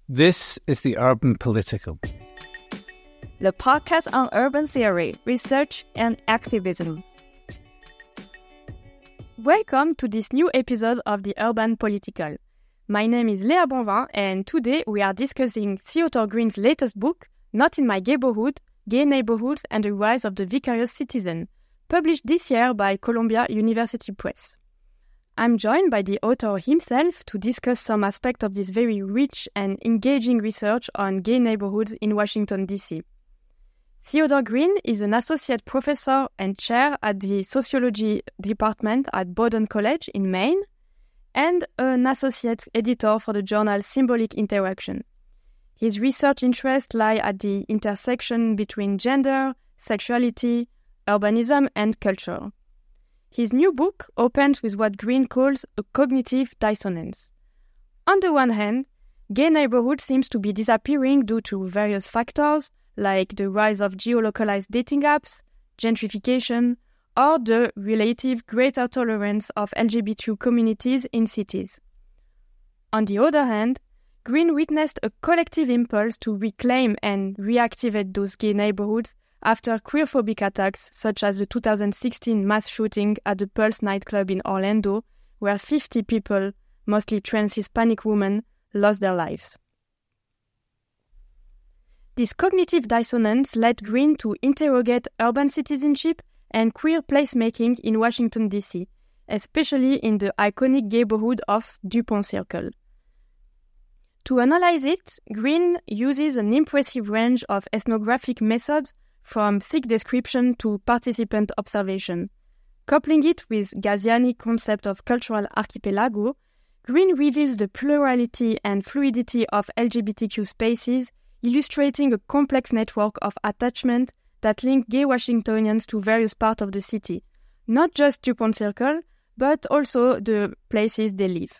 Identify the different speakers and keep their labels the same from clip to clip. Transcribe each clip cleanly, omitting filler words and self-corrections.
Speaker 1: This is the Urban Political,
Speaker 2: the podcast on urban theory, research, and activism. Welcome to this new episode of the Urban Political. My name is Léa Bonvin, and today we are discussing Theodore Green's latest book, Not in My Gayborhood, Gay Neighborhoods and the Rise of the Vicarious Citizen, published this year by Columbia University Press. I'm joined by the author himself to discuss some aspects of this very rich and engaging research on gay neighborhoods in Washington, D.C. Theodore Green is an associate professor and chair at the sociology department at Bowdoin College in Maine, and an associate editor for the journal Symbolic Interaction. His research interests lie at the intersection between gender, sexuality, urbanism, and culture. His new book opens with what Green calls a cognitive dissonance. On the one hand, gay neighborhood seems to be disappearing due to various factors like the rise of geolocalized dating apps, gentrification, or the relative greater tolerance of LGBTQ communities in cities. On the other hand, Green witnessed a collective impulse to reclaim and reactivate those gay neighborhoods after queerphobic attacks such as the 2016 mass shooting at the Pulse nightclub in Orlando, where 50 people, mostly trans Hispanic women, lost their lives. This cognitive dissonance led Green to interrogate urban citizenship and queer placemaking in Washington, D.C., especially in the iconic gayborhood of Dupont Circle. To analyze it, Green uses an impressive range of ethnographic methods from thick description to participant observation. Coupling it with Gaziani's concept of cultural archipelago, Green reveals the plurality and fluidity of LGBTQ spaces, illustrating a complex network of attachment that link gay Washingtonians to various parts of the city, not just Dupont Circle, but also the places they live.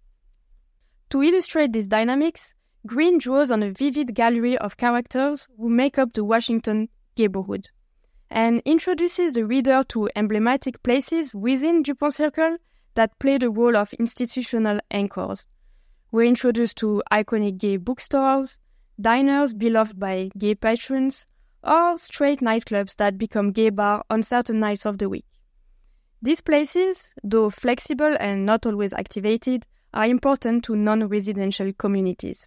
Speaker 2: To illustrate these dynamics, Green draws on a vivid gallery of characters who make up the Washington gayborhood, and introduces the reader to emblematic places within Dupont Circle that play the role of institutional anchors. We're introduced to iconic gay bookstores, diners beloved by gay patrons, or straight nightclubs that become gay bars on certain nights of the week. These places, though flexible and not always activated, are important to non-residential communities.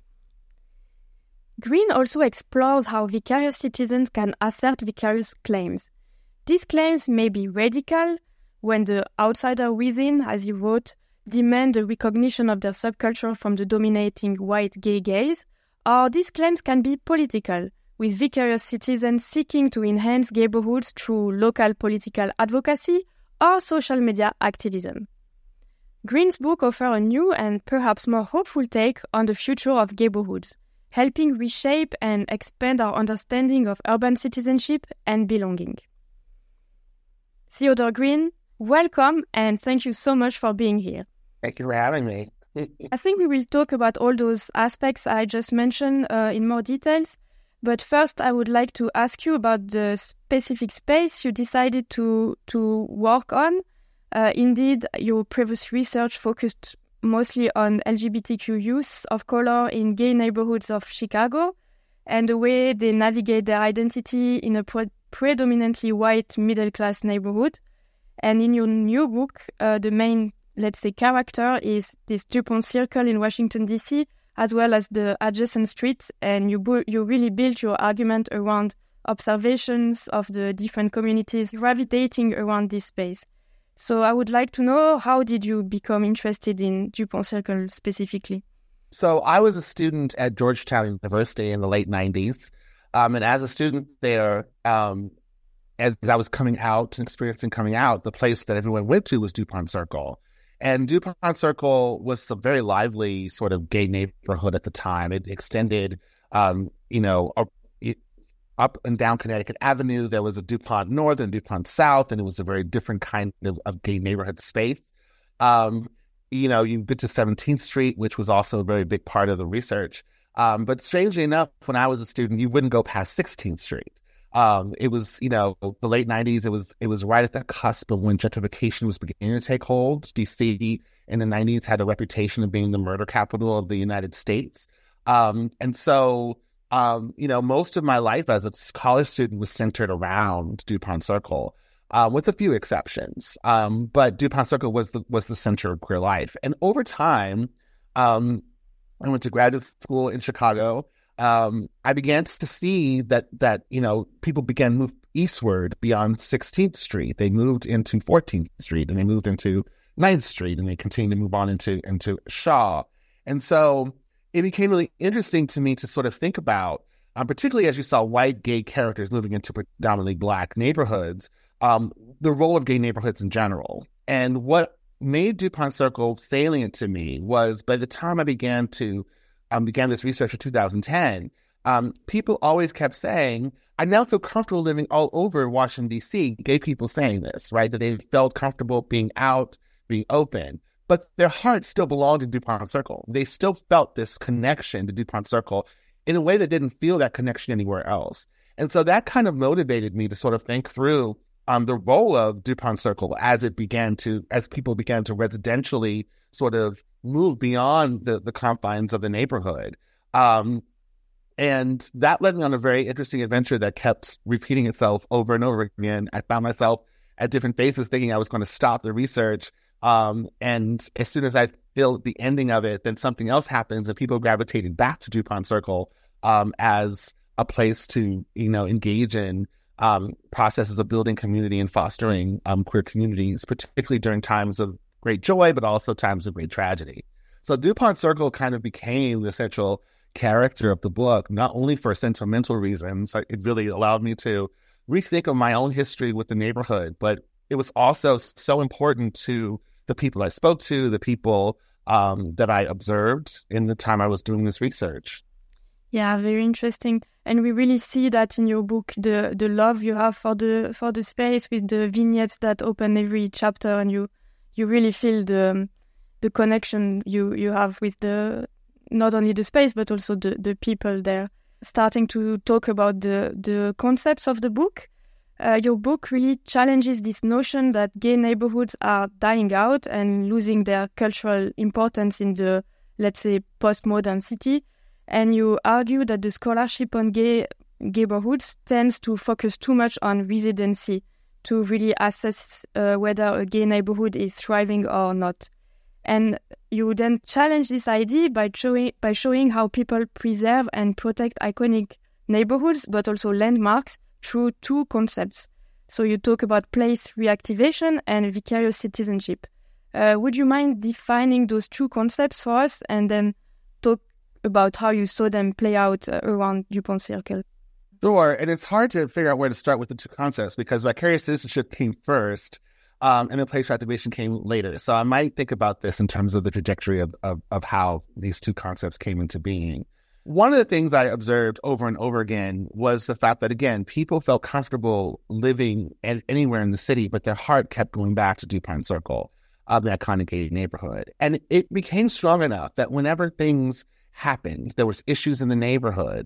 Speaker 2: Green also explores how vicarious citizens can assert vicarious claims. These claims may be radical, when the outsider within, as he wrote, demand the recognition of their subculture from the dominating white gay gaze, or these claims can be political, with vicarious citizens seeking to enhance gayborhoods through local political advocacy or social media activism. Green's book offers a new and perhaps more hopeful take on the future of gayborhoods, helping reshape and expand our understanding of urban citizenship and belonging. Theodore Green, welcome and thank you so much for being here.
Speaker 3: Thank you for having me.
Speaker 2: I think we will talk about all those aspects I just mentioned in more details, but first I would like to ask you about the specific space you decided to work on. Indeed, your previous research focused mostly on LGBTQ youth of color in gay neighborhoods of Chicago and the way they navigate their identity in a predominantly white middle-class neighborhood. And in your new book, the main, let's say, character is this Dupont Circle in Washington, D.C., as well as the adjacent streets, and you really built your argument around observations of the different communities gravitating around this space. So I would like to know, how did you become interested in Dupont Circle specifically?
Speaker 3: So I was a student at Georgetown University in the late 90s. And as a student there, as I was coming out and experiencing coming out, the place that everyone went to was Dupont Circle. And Dupont Circle was a very lively sort of gay neighborhood at the time. It extended, up and down Connecticut Avenue. There was a Dupont North and Dupont South, and it was a very different kind of gay neighborhood space. You get to 17th Street, which was also a very big part of the research. But strangely enough, when I was a student, you wouldn't go past 16th Street. It was, the late 90s. It was right at the cusp of when gentrification was beginning to take hold. DC in the 90s had a reputation of being the murder capital of the United States. And so, most of my life as a college student was centered around DuPont Circle, with a few exceptions. But DuPont Circle was the center of queer life. And over time, I went to graduate school in Chicago. I began to see that people began to move eastward beyond 16th Street. They moved into 14th Street, and they moved into 9th Street, and they continued to move on into Shaw. And so it became really interesting to me to sort of think about, particularly as you saw white gay characters moving into predominantly Black neighborhoods, the role of gay neighborhoods in general. And what made DuPont Circle salient to me was, by the time I began this research in 2010, people always kept saying, I now feel comfortable living all over Washington, D.C., gay people saying this, right? That they felt comfortable being out, being open. But their hearts still belonged to DuPont Circle. They still felt this connection to DuPont Circle in a way that didn't feel that connection anywhere else. And so that kind of motivated me to sort of think through the role of DuPont Circle as people began to residentially sort of move beyond the confines of the neighborhood. And that led me on a very interesting adventure that kept repeating itself over and over again. I found myself at different phases thinking I was going to stop the research. And as soon as I feel the ending of it, then something else happens, and people gravitated back to DuPont Circle as a place to, engage in processes of building community and fostering queer communities, particularly during times of great joy, but also times of great tragedy. So DuPont Circle kind of became the central character of the book, not only for sentimental reasons. It really allowed me to rethink of my own history with the neighborhood, but it was also so important to the people I spoke to, the people that I observed in the time I was doing this research.
Speaker 2: Yeah, very interesting. And we really see that in your book, the love you have for the space, with the vignettes that open every chapter, and you really feel the connection you have with not only the space but also the people there. Starting to talk about the concepts of the book, your book really challenges this notion that gay neighborhoods are dying out and losing their cultural importance in the, let's say, postmodern city. And you argue that the scholarship on gay neighborhoods tends to focus too much on residency to really assess whether a gay neighborhood is thriving or not. And you then challenge this idea by showing how people preserve and protect iconic neighborhoods, but also landmarks, through two concepts. So you talk about place reactivation and vicarious citizenship. Would you mind defining those two concepts for us, and then talk about how you saw them play out around DuPont Circle?
Speaker 3: Sure, and it's hard to figure out where to start with the two concepts, because vicarious citizenship came first, and then place reactivation came later. So I might think about this in terms of the trajectory of how these two concepts came into being. One of the things I observed over and over again was the fact that, again, people felt comfortable living anywhere in the city, but their heart kept going back to DuPont Circle, the iconic gay neighborhood. And it became strong enough that whenever things happened, there was issues in the neighborhood,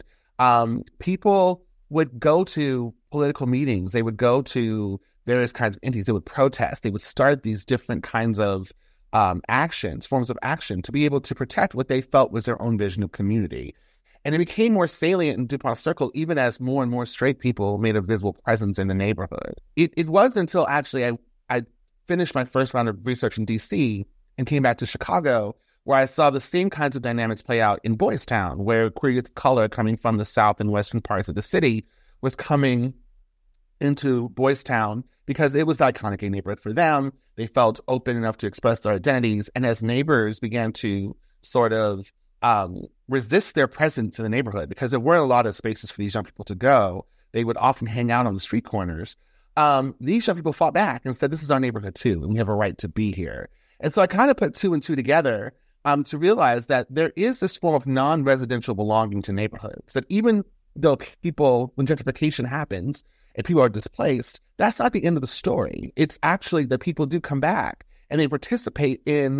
Speaker 3: people would go to political meetings, they would go to various kinds of entities, they would protest, they would start these different kinds of forms of action to be able to protect what they felt was their own vision of community. And it became more salient in DuPont Circle even as more and more straight people made a visible presence in the neighborhood. It wasn't until actually I finished my first round of research in D.C. and came back to Chicago where I saw the same kinds of dynamics play out in Boys Town, where queer youth of color coming from the south and western parts of the city was coming into Boys Town because it was the iconic gay neighborhood for them. They felt open enough to express their identities. And as neighbors began to sort of resist their presence in the neighborhood, because there weren't a lot of spaces for these young people to go, they would often hang out on the street corners. These young people fought back and said, this is our neighborhood too, and we have a right to be here. And so I kind of put two and two together to realize that there is this form of non-residential belonging to neighborhoods, that even though when gentrification happens and people are displaced, that's not the end of the story. It's actually that people do come back and they participate in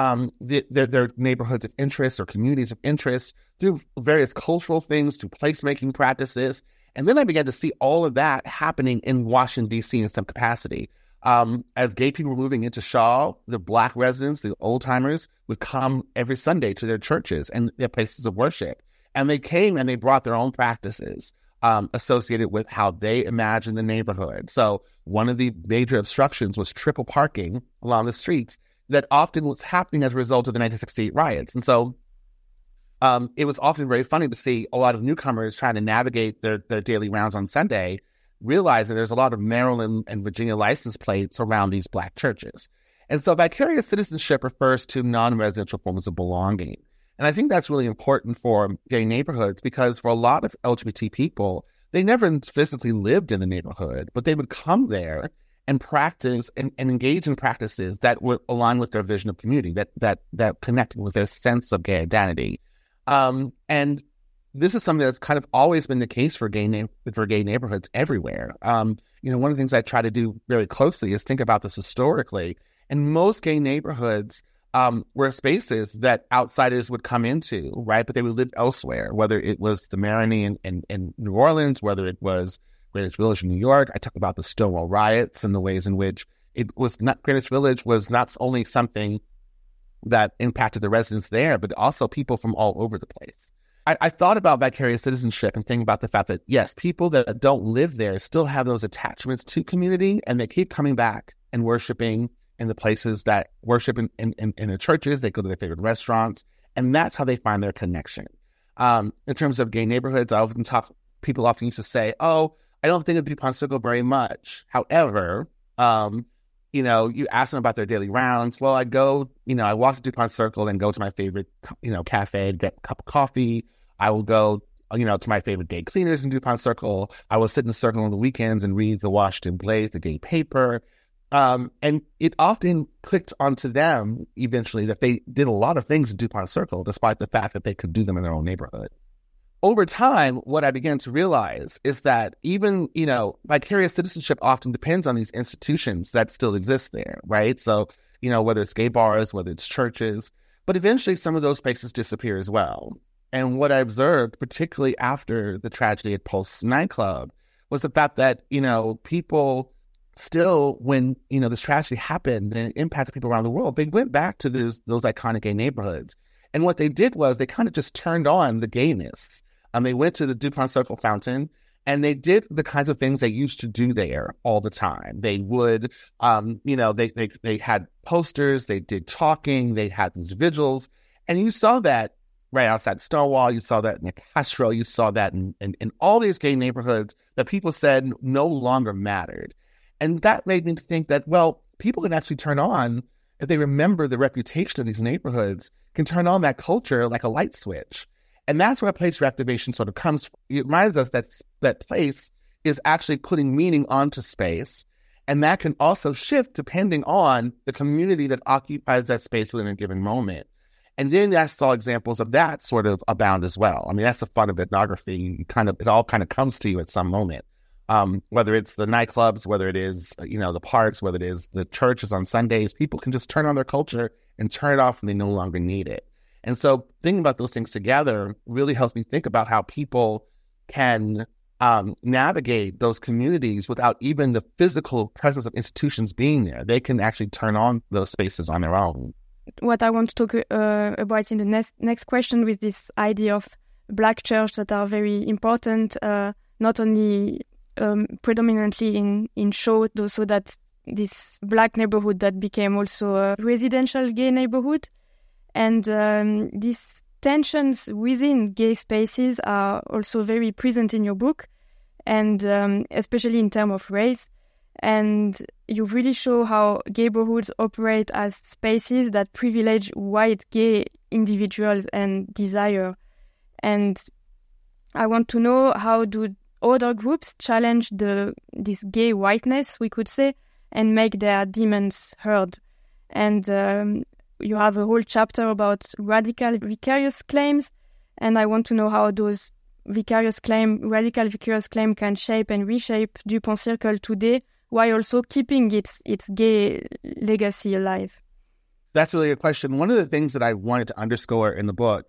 Speaker 3: their neighborhoods of interest or communities of interest through various cultural things, through placemaking practices. And then I began to see all of that happening in Washington, D.C. in some capacity. As gay people were moving into Shaw, the Black residents, the old-timers, would come every Sunday to their churches and their places of worship. And they came and they brought their own practices associated with how they imagined the neighborhood. So one of the major obstructions was triple parking along the streets that often was happening as a result of the 1968 riots. And so it was often very funny to see a lot of newcomers trying to navigate their daily rounds on Sunday, realizing there's a lot of Maryland and Virginia license plates around these Black churches. And so vicarious citizenship refers to non-residential forms of belonging. And I think that's really important for gay neighborhoods because for a lot of LGBT people, they never physically lived in the neighborhood, but they would come there and practice and engage in practices that would align with their vision of community, that connected with their sense of gay identity. And this is something that's kind of always been the case for gay neighborhoods everywhere. One of the things I try to do very closely is think about this historically. And most gay neighborhoods were spaces that outsiders would come into, right? But they would live elsewhere, whether it was the Marigny in New Orleans, whether it was Greenwich Village in New York. I talk about the Stonewall riots and the ways in which Greenwich Village was not only something that impacted the residents there, but also people from all over the place. I thought about vicarious citizenship and thinking about the fact that, yes, people that don't live there still have those attachments to community, and they keep coming back and worshiping in the places that worship in the churches. They go to their favorite restaurants, and that's how they find their connection. In terms of gay neighborhoods, people often used to say, oh, I don't think of DuPont Circle very much. However, you ask them about their daily rounds. Well, I walk to DuPont Circle and go to my favorite, cafe, get a cup of coffee. I will go, to my favorite gay cleaners in DuPont Circle. I will sit in the circle on the weekends and read the Washington Blaze, the gay paper. And it often clicked onto them eventually that they did a lot of things in DuPont Circle, despite the fact that they could do them in their own neighborhood. Over time, what I began to realize is that even, vicarious citizenship often depends on these institutions that still exist there, right? So, whether it's gay bars, whether it's churches, but eventually some of those spaces disappear as well. And what I observed, particularly after the tragedy at Pulse nightclub, was the fact that, people still, when, this tragedy happened and it impacted people around the world, they went back to those iconic gay neighborhoods. And what they did was they kind of just turned on the gayness. They went to the DuPont Circle fountain and they did the kinds of things they used to do there all the time. They would, they had posters, they did talking, they had these vigils. And you saw that right outside Stonewall, you saw that in Castro, you saw that in all these gay neighborhoods that people said no longer mattered. And that made me think that, well, people can actually turn on, if they remember the reputation of these neighborhoods, can turn on that culture like a light switch. And that's where place reactivation sort of comes from. It reminds us that place is actually putting meaning onto space. And that can also shift depending on the community that occupies that space within a given moment. And then I saw examples of that sort of abound as well. I mean, that's the fun of ethnography. It all kind of comes to you at some moment. Whether it's the nightclubs, whether it is, the parks, whether it is the churches on Sundays, people can just turn on their culture and turn it off when they no longer need it. And so thinking about those things together really helps me think about how people can navigate those communities without even the physical presence of institutions being there. They can actually turn on those spaces on their own.
Speaker 2: What I want to talk about in the next question with this idea of Black church that are very important, not only predominantly in Shaw, so that this Black neighborhood that became also a residential gay neighborhood. And these tensions within gay spaces are also very present in your book, and especially in terms of race. And you really show how gay neighborhoods operate as spaces that privilege white gay individuals and desire. And I want to know, how do other groups challenge this gay whiteness, we could say, and make their demands heard? And you have a whole chapter about radical vicarious claims, and I want to know how those radical vicarious claim can shape and reshape DuPont Circle today, while also keeping its gay legacy alive.
Speaker 3: That's really a question. One of the things that I wanted to underscore in the book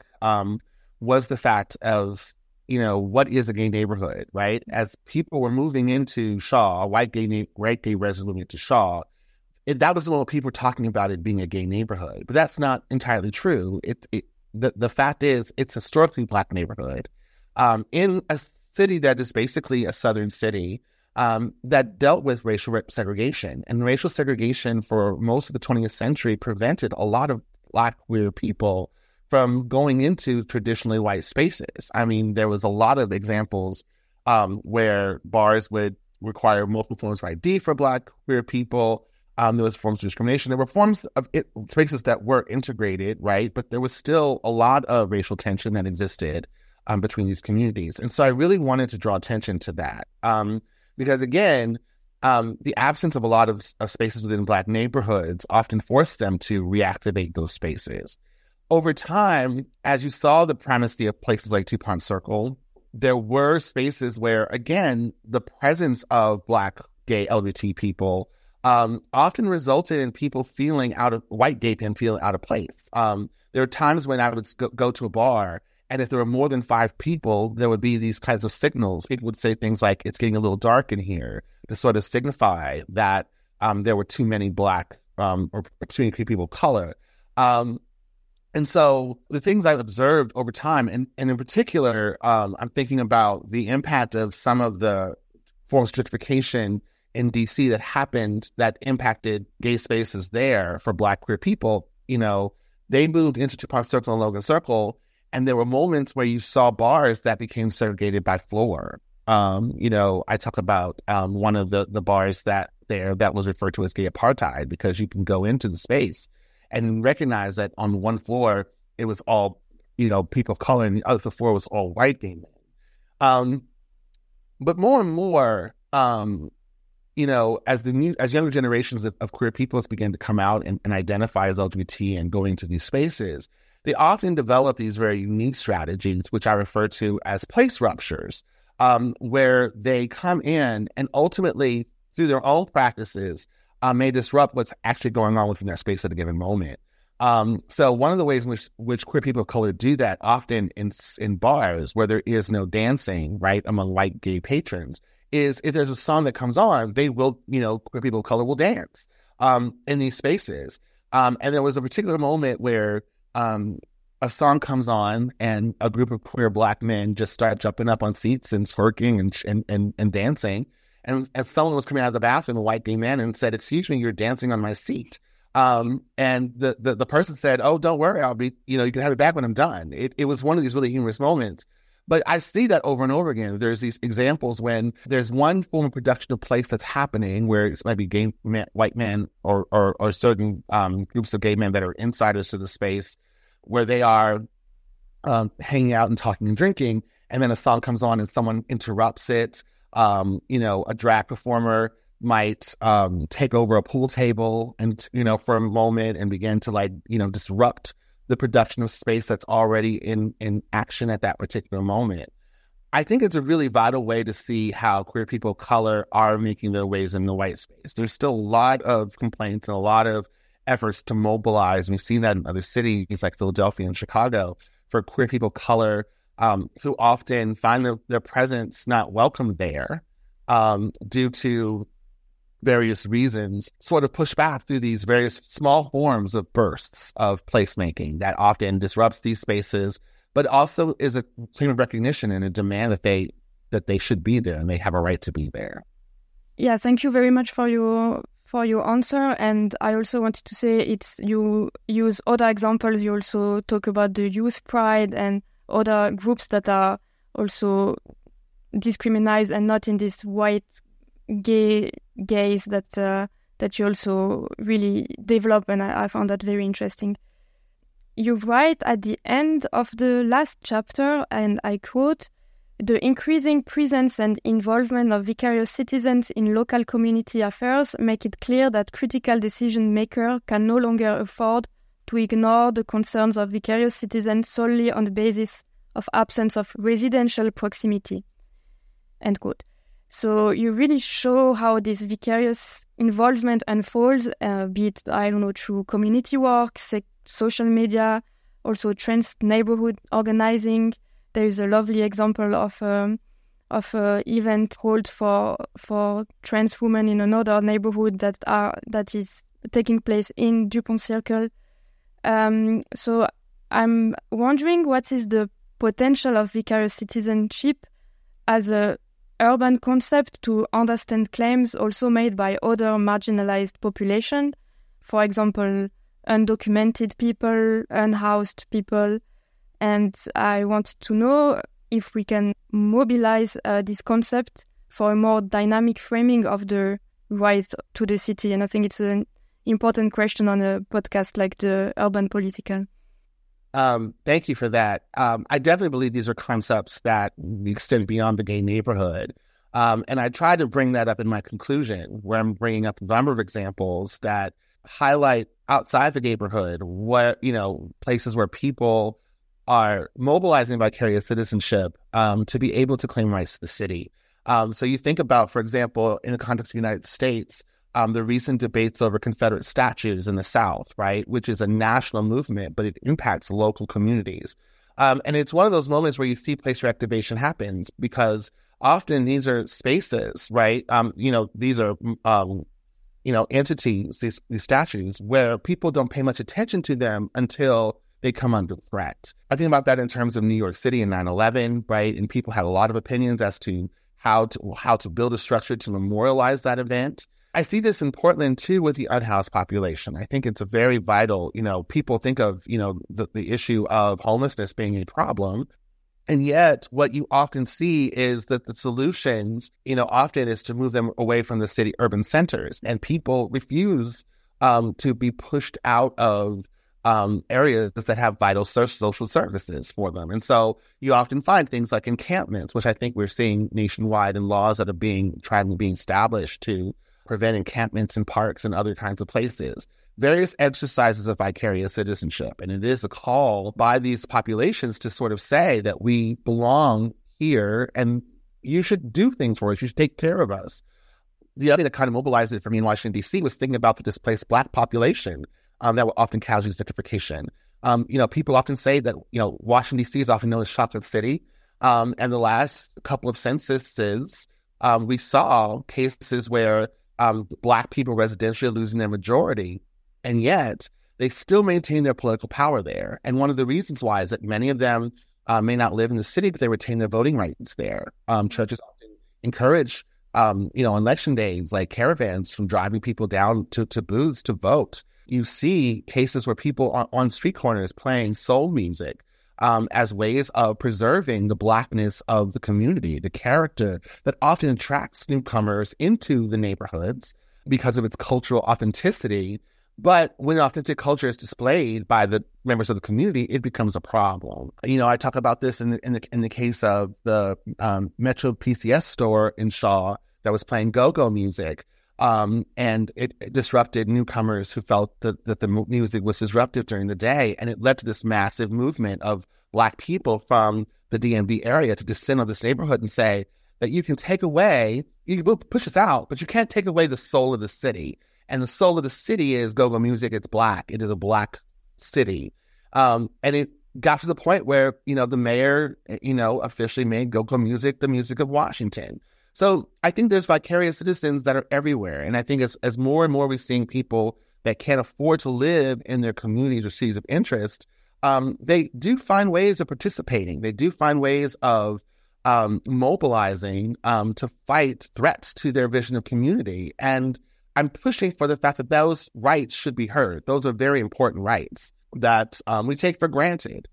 Speaker 3: was the fact of, what is a gay neighborhood, right? As people were moving into Shaw, white gay residents moving into Shaw, that was what people were talking about it being a gay neighborhood. But that's not entirely true. the fact is, it's a historically Black neighborhood in a city that is basically a southern city that dealt with racial segregation. And racial segregation for most of the 20th century prevented a lot of Black queer people from going into traditionally white spaces. I mean, there was a lot of examples where bars would require multiple forms of ID for Black queer people. There was forms of discrimination. There were forms of spaces that were integrated, right? But there was still a lot of racial tension that existed between these communities. And so I really wanted to draw attention to that. Because again, the absence of a lot of spaces within Black neighborhoods often forced them to reactivate those spaces. Over time, as you saw the primacy of places like DuPont Circle, there were spaces where, again, the presence of Black, gay, LGBT people often resulted in people white gay men feeling out of place. There are times when I would go to a bar, and if there were more than 5 people, there would be these kinds of signals. People would say things like, it's getting a little dark in here, to sort of signify that there were too many Black or too many people of color. And so the things I've observed over time, and in particular, I'm thinking about the impact of some of the forms of gentrification in DC that happened that impacted gay spaces there for Black queer people. You know, they moved into DuPont Circle and Logan Circle, and there were moments where you saw bars that became segregated by floor. You know, I talk about one of the bars that was referred to as gay apartheid, because you can go into the space and recognize that on one floor, it was all, you know, people of color, and the other floor was all white gay men. But more and more, you know, as younger generations of queer peoples begin to come out and identify as LGBT and go into these spaces, they often develop these very unique strategies, which I refer to as place ruptures, where they come in and ultimately, through their own practices, may disrupt what's actually going on within that space at a given moment. So one of the ways in which queer people of color do that, often in bars where there is no dancing, right, among white gay patrons, is if there's a song that comes on, they will, you know, queer people of color will dance in these spaces. And there was a particular moment where a song comes on and a group of queer Black men just start jumping up on seats and twerking and dancing. And as someone was coming out of the bathroom, a white gay man, and said, "Excuse me, you're dancing on my seat." And the person said, "Oh, don't worry, I'll be, you know, you can have it back when I'm done." It was one of these really humorous moments. But I see that over and over again. There's these examples when there's one form of production of place that's happening where it might be gay men, white men or certain groups of gay men that are insiders to the space, where they are hanging out and talking and drinking, and then a song comes on and someone interrupts it. You know, a drag performer might take over a pool table and, you know, for a moment and begin to, like, you know, disrupt the production of space that's already in action at that particular moment. I think it's a really vital way to see how queer people of color are making their ways in the white space. There's still a lot of complaints and a lot of efforts to mobilize. We've seen that in other cities like Philadelphia and Chicago for queer people of color who often find their presence not welcome there due to various reasons, sort of push back through these various small forms of bursts of placemaking that often disrupts these spaces, but also is a claim of recognition and a demand that they should be there and they have a right to be there.
Speaker 2: Yeah, thank you very much for your answer. And I also wanted to say you use other examples. You also talk about the youth pride and other groups that are also discriminated and not in this white gaze that you also really develop, and I found that very interesting. You write at the end of the last chapter, and I quote, "The increasing presence and involvement of vicarious citizens in local community affairs make it clear that critical decision makers can no longer afford to ignore the concerns of vicarious citizens solely on the basis of absence of residential proximity." End quote. So you really show how this vicarious involvement unfolds, be it, I don't know, through community work, social media, also trans neighborhood organizing. There is a lovely example of event held for trans women in another neighborhood that is taking place in DuPont Circle. So I'm wondering what is the potential of vicarious citizenship as a urban concept to understand claims also made by other marginalized populations, for example, undocumented people, unhoused people. And I want to know if we can mobilize this concept for a more dynamic framing of the right to the city. And I think it's an important question on a podcast like the Urban Political.
Speaker 3: Thank you for that. I definitely believe these are concepts that extend beyond the gay neighborhood. And I tried to bring that up in my conclusion, where I'm bringing up a number of examples that highlight outside the neighborhood what, places where people are mobilizing vicarious citizenship to be able to claim rights to the city. So you think about, for example, in the context of the United States, the recent debates over Confederate statues in the South, right, which is a national movement, but it impacts local communities. And it's one of those moments where you see place reactivation happens because often these are spaces, right? These are, entities, these statues, where people don't pay much attention to them until they come under threat. I think about that in terms of New York City and 9/11, right? And people had a lot of opinions as to how to build a structure to memorialize that event. I see this in Portland, too, with the unhoused population. I think it's a very vital, people think of, the issue of homelessness being a problem. And yet what you often see is that the solutions, often is to move them away from the city urban centers. And people refuse to be pushed out of areas that have vital social services for them. And so you often find things like encampments, which I think we're seeing nationwide, and laws that are being established to prevent encampments in parks and other kinds of places. Various exercises of vicarious citizenship. And it is a call by these populations to sort of say that we belong here and you should do things for us. You should take care of us. The other thing that kind of mobilized it for me in Washington, D.C. was thinking about the displaced Black population that were often casualties of gentrification. People often say that, Washington, D.C. is often known as Chocolate City. And the last couple of censuses, we saw cases where Black people residentially losing their majority, and yet they still maintain their political power there. And one of the reasons why is that many of them may not live in the city, but they retain their voting rights there. Churches often encourage, on election days, like caravans from driving people down to booths to vote. You see cases where people are on street corners playing soul music as ways of preserving the Blackness of the community, the character that often attracts newcomers into the neighborhoods because of its cultural authenticity. But when authentic culture is displayed by the members of the community, it becomes a problem. I talk about this in the case of the Metro PCS store in Shaw that was playing go-go music. And it disrupted newcomers who felt that the music was disruptive during the day. And it led to this massive movement of Black people from the DMV area to descend on this neighborhood and say that you can push us out, but you can't take away the soul of the city. And the soul of the city is go-go music. It's Black. It is a Black city. And it got to the point where, the mayor, officially made go-go music the music of Washington. So I think there's vicarious citizens that are everywhere. And I think as more and more we're seeing people that can't afford to live in their communities or cities of interest, they do find ways of participating. They do find ways of mobilizing to fight threats to their vision of community. And I'm pushing for the fact that those rights should be heard. Those are very important rights that we take for granted.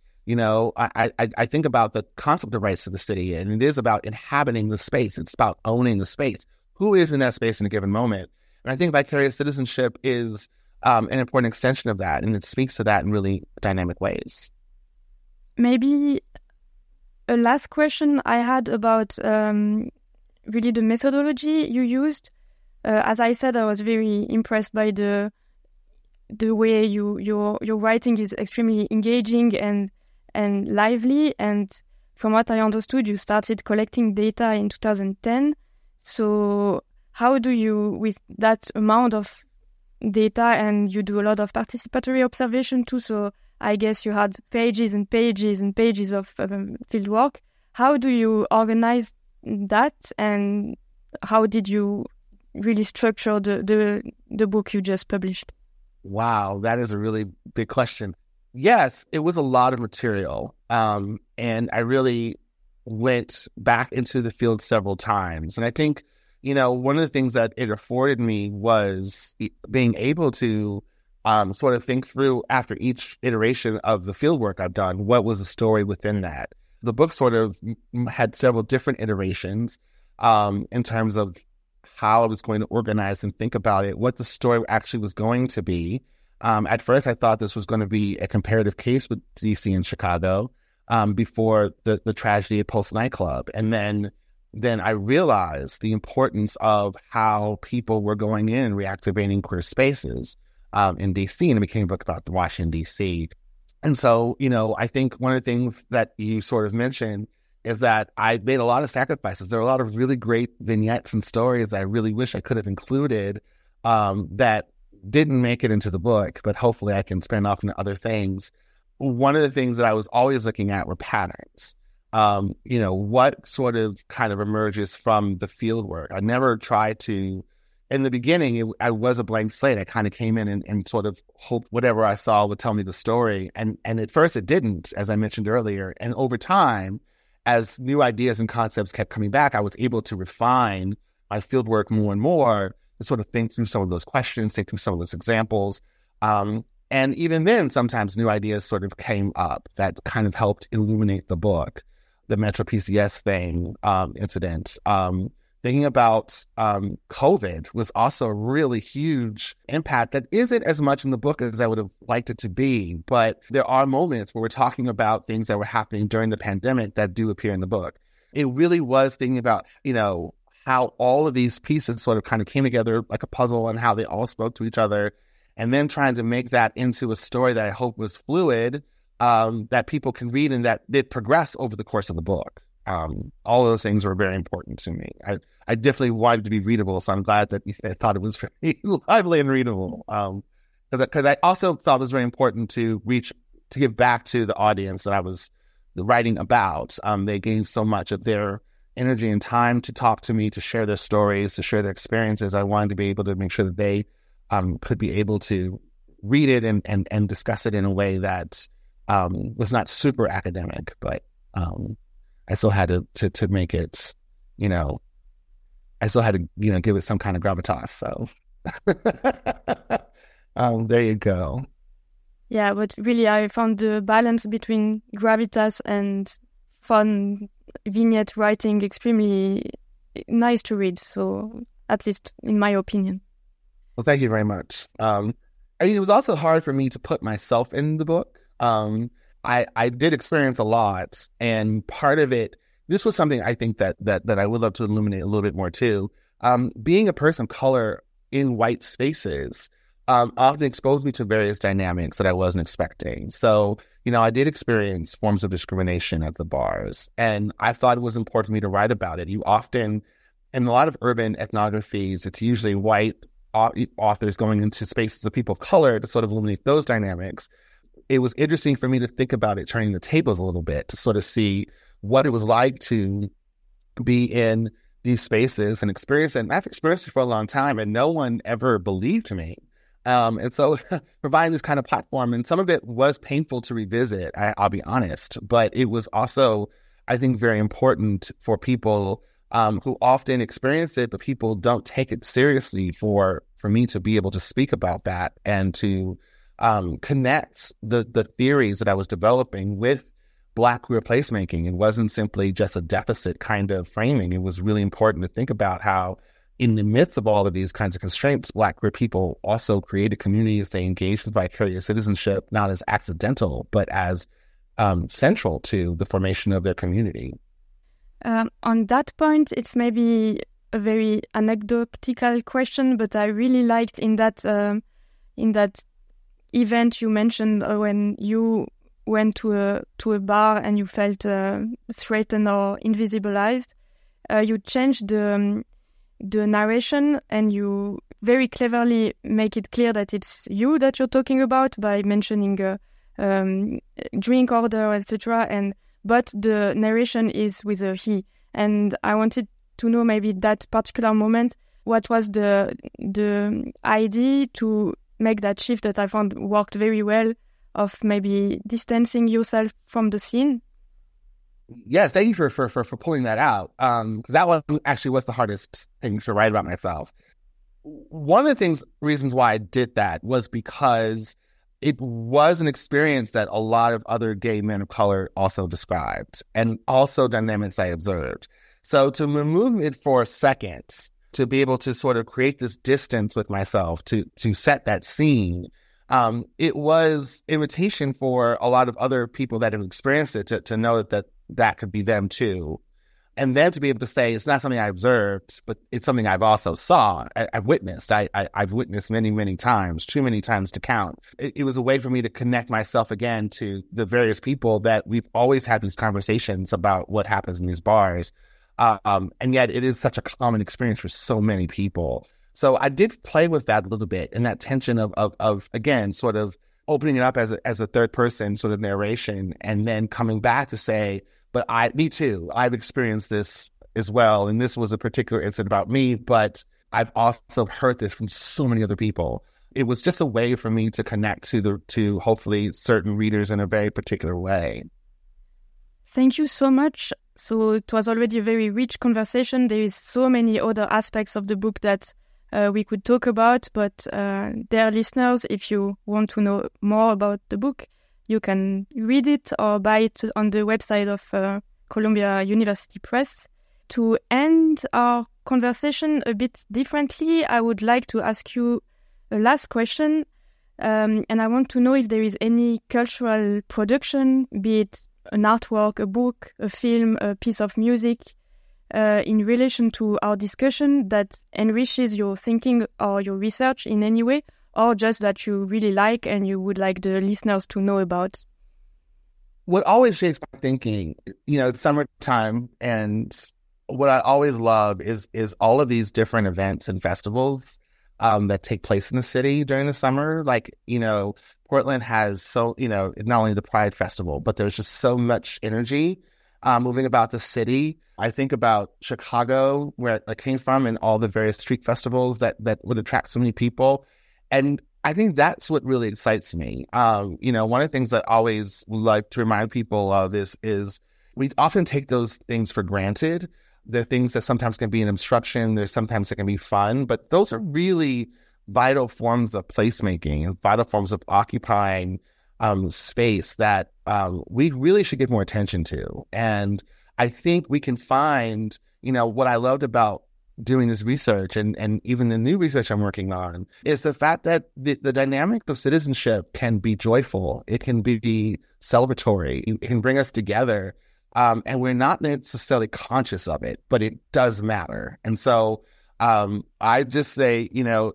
Speaker 3: I think about the concept of rights to the city, and it is about inhabiting the space. It's about owning the space. Who is in that space in a given moment? And I think vicarious citizenship is an important extension of that, and it speaks to that in really dynamic ways.
Speaker 2: Maybe a last question I had about really the methodology you used. As I said, I was very impressed by the way your writing is extremely engaging and lively. And from what I understood, you started collecting data in 2010. So how do you, with that amount of data, and you do a lot of participatory observation too, so I guess you had pages and pages and pages of field work. How do you organize that, and how did you really structure the book you just published?
Speaker 3: Wow, that is a really big question. Yes, it was a lot of material. And I really went back into the field several times. And I think, one of the things that it afforded me was being able to sort of think through after each iteration of the field work I've done, what was the story within that. The book sort of had several different iterations in terms of how I was going to organize and think about it, what the story actually was going to be. At first, I thought this was going to be a comparative case with DC and Chicago before the tragedy at Pulse nightclub. And then I realized the importance of how people were going in and reactivating queer spaces in DC, and it became a book about Washington, DC. And so, I think one of the things that you sort of mentioned is that I made a lot of sacrifices. There are a lot of really great vignettes and stories that I really wish I could have included that didn't make it into the book, but hopefully I can spin off into other things. One of the things that I was always looking at were patterns. What sort of kind of emerges from the field work. I never tried to, in the beginning, I was a blank slate. I kind of came in and sort of hoped whatever I saw would tell me the story. And at first it didn't, as I mentioned earlier. And over time, as new ideas and concepts kept coming back, I was able to refine my field work more and more to sort of think through some of those questions, think through some of those examples. And even then, sometimes new ideas sort of came up that kind of helped illuminate the book. The Metro PCS thing, incident, thinking about COVID was also a really huge impact that isn't as much in the book as I would have liked it to be. But there are moments where we're talking about things that were happening during the pandemic that do appear in the book. It really was thinking about, how all of these pieces sort of kind of came together like a puzzle and how they all spoke to each other, and then trying to make that into a story that I hope was fluid, that people can read and that did progress over the course of the book. All of those things were very important to me. I definitely wanted it to be readable, so I'm glad that I thought it was very lively and readable. Because I also thought it was very important to give back to the audience that I was writing about. They gave so much of their energy and time to talk to me, to share their stories, to share their experiences. I wanted to be able to make sure that they could be able to read it and discuss it in a way that was not super academic, but I still had to make it, I still had to, give it some kind of gravitas. So there you go.
Speaker 2: Yeah, but really I found the balance between gravitas and fun vignette writing extremely nice to read. So at least in my opinion.
Speaker 3: Well, thank you very much. It was also hard for me to put myself in the book. I did experience a lot, and part of it, this was something I think that I would love to illuminate a little bit more too. Being a person of color in white spaces often exposed me to various dynamics that I wasn't expecting. So, I did experience forms of discrimination at the bars, and I thought it was important for me to write about it. You often, in a lot of urban ethnographies, it's usually white authors going into spaces of people of color to sort of illuminate those dynamics. It was interesting for me to think about it, turning the tables a little bit to sort of see what it was like to be in these spaces and experience it. And I've experienced it for a long time, and no one ever believed me. And so providing this kind of platform, and some of it was painful to revisit, I'll be honest, but it was also, I think, very important for people who often experience it, but people don't take it seriously for me to be able to speak about that and to connect the theories that I was developing with Black queer placemaking. It wasn't simply just a deficit kind of framing. It was really important to think about how, in the midst of all of these kinds of constraints, Black queer people also created communities. They engaged with vicarious citizenship, not as accidental, but as central to the formation of their community.
Speaker 2: On that point, it's maybe a very anecdotal question, but I really liked in that event you mentioned when you went to a bar and you felt threatened or invisibilized. You changed the narration, and you very cleverly make it clear that it's you that you're talking about by mentioning drink order, etc. But the narration is with a he. And I wanted to know maybe that particular moment, what was the idea to make that shift that I found worked very well of maybe distancing yourself from the scene?
Speaker 3: Yes, thank you for pulling that out. Because that one actually was the hardest thing to write about myself. One of the reasons why I did that was because it was an experience that a lot of other gay men of color also described, and also dynamics I observed. So to remove it for a second, to be able to sort of create this distance with myself, to set that scene, it was invitation for a lot of other people that have experienced it to know that could be them too. And then to be able to say, it's not something I observed, but it's something I've also I've witnessed. I've witnessed many, many times, too many times to count. It was a way for me to connect myself again to the various people that we've always had these conversations about what happens in these bars. And yet it is such a common experience for so many people. So I did play with that a little bit, and that tension of again, sort of opening it up as a third person sort of narration, and then coming back to say, but me too, I've experienced this as well. And this was a particular incident about me, but I've also heard this from so many other people. It was just a way for me to connect to hopefully certain readers in a very particular way.
Speaker 2: Thank you so much. So it was already a very rich conversation. There is so many other aspects of the book that we could talk about, but dear listeners, if you want to know more about the book, you can read it or buy it on the website of Columbia University Press. To end our conversation a bit differently, I would like to ask you a last question. And I want to know if there is any cultural production, be it an artwork, a book, a film, a piece of music, in relation to our discussion that enriches your thinking or your research in any way, or just that you really like and you would like the listeners to know about?
Speaker 3: What always shapes my thinking, it's summertime, and what I always love is all of these different events and festivals that take place in the city during the summer. Like, Portland has not only the Pride Festival, but there's just so much energy moving about the city. I think about Chicago, where I came from, and all the various street festivals that would attract so many people. And I think that's what really excites me. One of the things I always like to remind people of is we often take those things for granted. They're things that sometimes can be an obstruction. There's sometimes it can be fun, but those are really vital forms of placemaking and vital forms of occupying space that we really should give more attention to. And I think we can find, what I loved about doing this research and even the new research I'm working on is the fact that the dynamic of citizenship can be joyful. It can be celebratory. It can bring us together. And we're not necessarily conscious of it, but it does matter. And so I just say,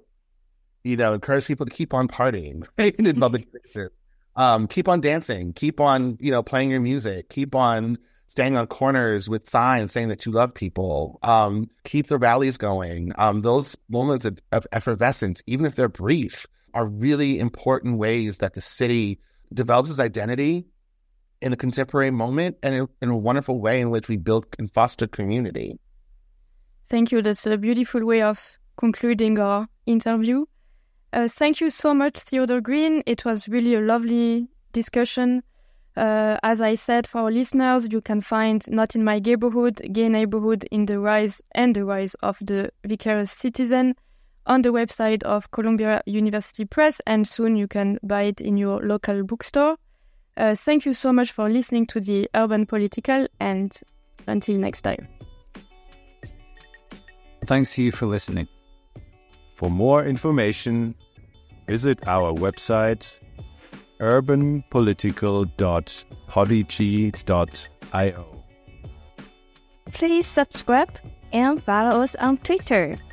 Speaker 3: encourage people to keep on partying in public spaces. Keep on dancing, keep on, playing your music, keep on staying on corners with signs saying that you love people, keep the rallies going. Those moments of effervescence, even if they're brief, are really important ways that the city develops its identity in a contemporary moment and in a wonderful way in which we build and foster community.
Speaker 2: Thank you. That's a beautiful way of concluding our interview. Thank you so much, Theodore Green. It was really a lovely discussion. As I said, for our listeners, you can find Not in My Gayborhood, Gay Neighborhood in the Rise and the Rise of the Vicarious Citizen on the website of Columbia University Press, and soon you can buy it in your local bookstore. Thank you so much for listening to the Urban Political, and until next time.
Speaker 1: Thanks to you for listening.
Speaker 4: For more information, visit our website urbanpolitical.podigy.io.
Speaker 5: Please subscribe and follow us on Twitter.